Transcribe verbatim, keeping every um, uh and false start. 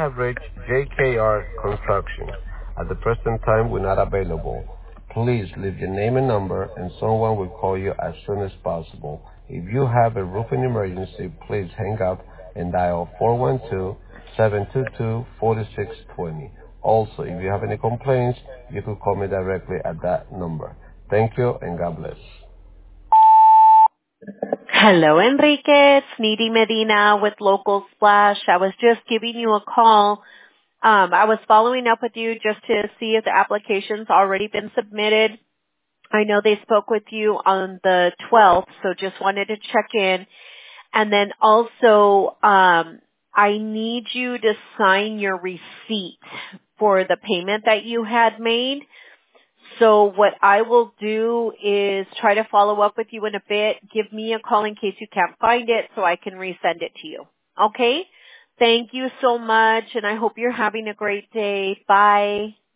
have reached J K R Construction. At the present time, we're not available. Please leave your name and number, and someone will call you as soon as possible. If you have a roofing emergency, please hang up and dial four one two, seven two two, four six two zero. Also, if you have any complaints, you could call me directly at that number. Thank you, and God bless. Hello, Enrique. It's Needy Medina with Local Splash. I was just giving you a call. Um, I was following up with you just to see if the application's already been submitted. I know they spoke with you on the twelfth, so just wanted to check in. And then also, um, I need you to sign your receipt for the payment that you had made. So what I will do is try to follow up with you in a bit. Give me a call in case you can't find it so I can resend it to you. Okay? Thank you so much, and I hope you're having a great day. Bye.